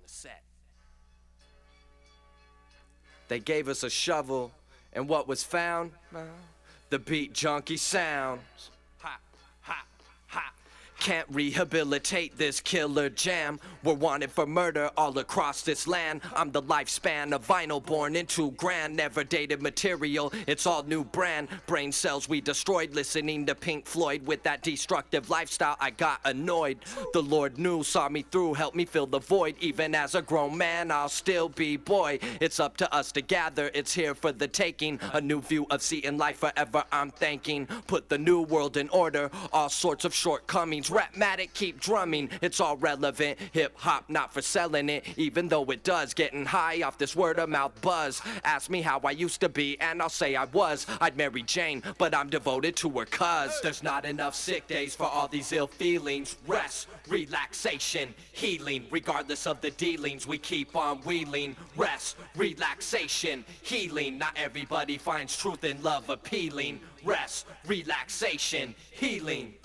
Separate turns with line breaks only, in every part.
the set. They gave us a shovel, and what was found? The beat junkie sounds. Ha, ha, ha. Can't rehabilitate this killer jam. We're wanted for murder all across this land. I'm the lifespan of vinyl born into grand. Never dated material, it's all new brand. Brain cells we destroyed listening to Pink Floyd. With that destructive lifestyle I got annoyed. The Lord knew, saw me through, helped me fill the void. Even as a grown man I'll still be boy. It's up to us to gather, it's here for the taking. A new view of seeing life forever I'm thanking. Put the new world in order, all sorts of shortcomings. Rapmatic, keep drumming, it's all relevant. Hip-hop, not for selling it, even though it does. Getting high off this word-of-mouth buzz. Ask me how I used to be, and I'll say I was. I'd marry Jane, but I'm devoted to her cuz. There's not enough sick days for all these ill feelings. Rest, relaxation, healing. Regardless of the dealings, we keep on wheeling. Rest, relaxation, healing. Not everybody finds truth and love appealing. Rest, relaxation, healing.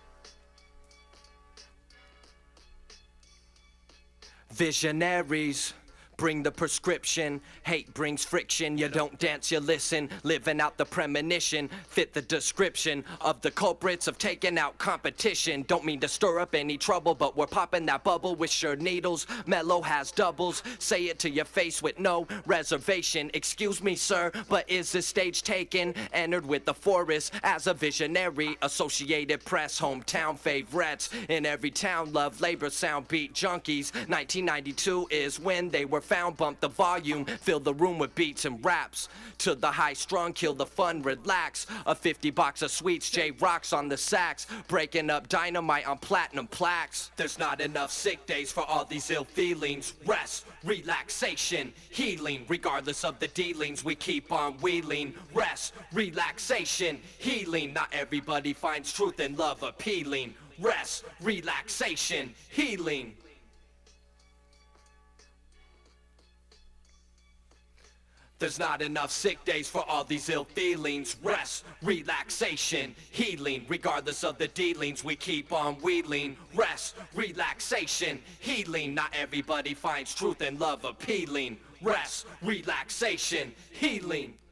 Visionaries bring the prescription. Hate brings friction. You don't dance, you listen. Living out the premonition. Fit the description of the culprits of taking out competition. Don't mean to stir up any trouble, but we're popping that bubble with sure needles. Mellow has doubles. Say it to your face with no reservation. Excuse me, sir, but is this stage taken? Entered with the forest as a visionary. Associated Press, hometown favorites. In every town, love labor, sound beat junkies. 1992 is when they were found. Bump the volume, fill the room with beats and raps. To the high strung, kill the fun, relax. A 50 box of sweets, J rocks on the sax. Breaking up dynamite on platinum plaques. There's not enough sick days for all these ill feelings. Rest, relaxation, healing. Regardless of the dealings, we keep on wheeling. Rest, relaxation, healing. Not everybody finds truth and love appealing. Rest, relaxation, healing. There's not enough sick days for all these ill feelings. Rest, relaxation, healing. Regardless of the dealings, we keep on wheeling. Rest, relaxation, healing. Not everybody finds truth and love appealing. Rest, relaxation, healing.